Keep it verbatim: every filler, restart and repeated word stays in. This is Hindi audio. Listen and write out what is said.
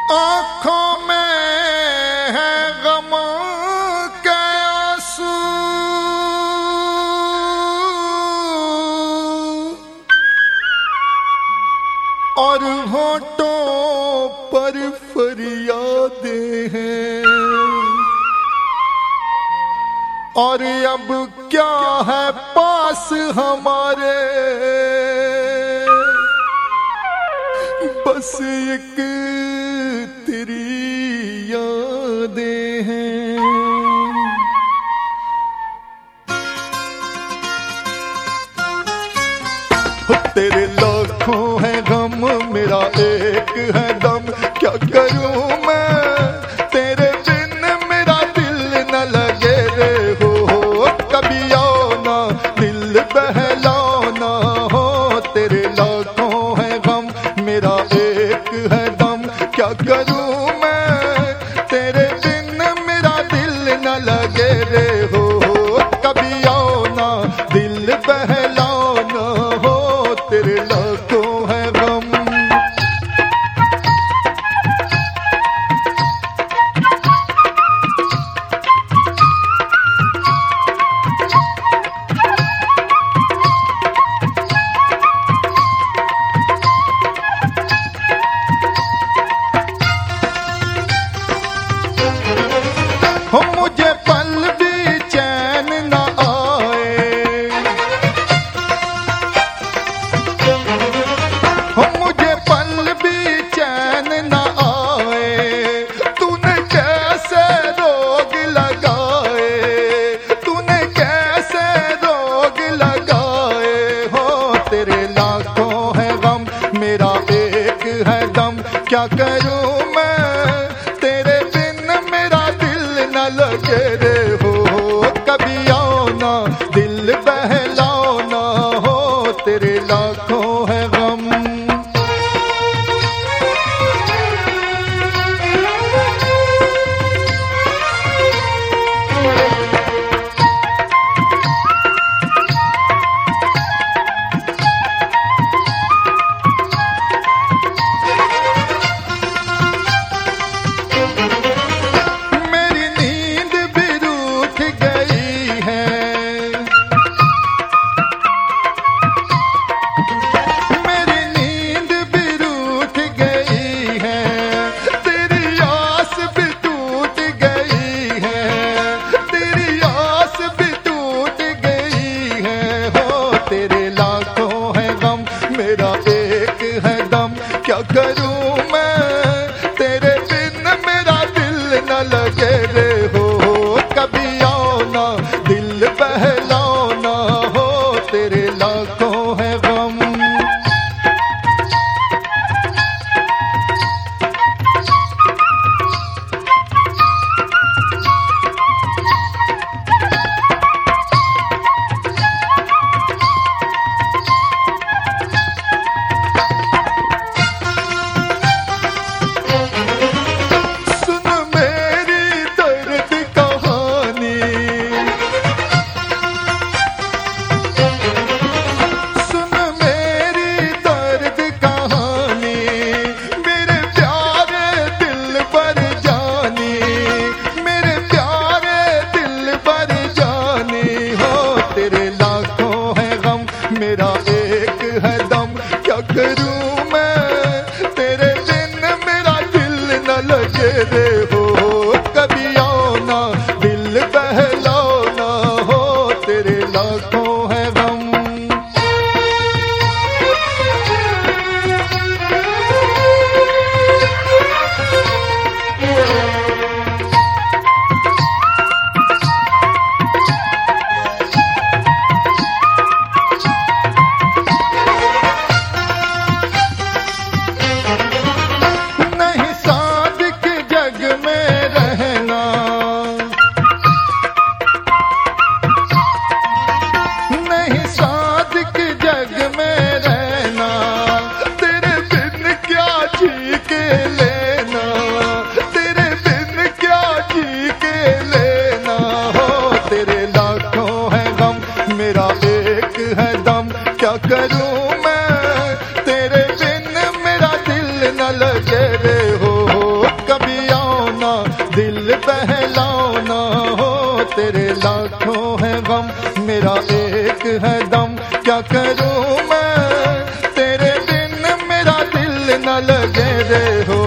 आँखों में है गम के आंसू, और होठों पर फरियादें हैं। और अब क्या है पास हमारे, बस एक तेरी यादें हैं। तेरे लाखों है गम, मेरा एक है दम, क्या करूं मैं तेरे बिन मेरा दिल न लगे रे हो। कभी आओ ना दिल बहलाओ ना हो, तेरे लाखों है गम, मेरा एक है दम, क्या करूं मैं तेरे बिन मेरा दिल न लगे रे हो। कभी आओ ना दिल बहलाओ ना हो, तेरे लाखों है गम। हो मुझे पल भी चैन न आए, हो मुझे पल भी चैन न आए। तूने कैसे रोग लगाए, तूने कैसे रोग लगाए हो। तेरे लाखों है गम, मेरा एक है दम, क्या करूं मैं तेरे बिन मेरा दिल न लगे रे हो। कभी आओ ना दिल बहलाओ ना हो, तेरे लाखों है गम। मेरी नींद भी रूठ गई है, मेरी नींद भी रूठ गई है। तेरी आस भी टूट गई है, तेरी आस भी टूट गई है हो। तेरे लाखों है गम, मेरा एक है दम, क्या करूं मैं तेरे बिन मेरा दिल न लगे रे हो। कभी आओ ना दिल बहलाओ ना हो, तेरे लाखों है गम। सुन मेरी दर्द कहानी, सुन मेरी दर्द कहानी, मेरे प्यारे दिल पर जानी, मेरे प्यारे दिल पर जानी हो। तेरे लाखों है गम, मेरा एक है दम, क्या करूं मैं तेरे बिन मेरा दिल न लगे रे हो। कभी आओ ना दिल बहलाओ ना हो, तेरे लाखों है गम। नहीं सादिक जग में रहना, नहीं सादिक जग में रहना। तेरे बिन क्या जी के लेना, तेरे बिन क्या जी के लेना हो। तेरे लाखों है गम, मेरा एक है दम, क्या करूं मैं तेरे बिन मेरा दिल न लगे रे हो। तेरे लाखों है गम, मेरा एक है दम। क्या करूं मैं तेरे बिन, मेरा दिल न लगे रे हो।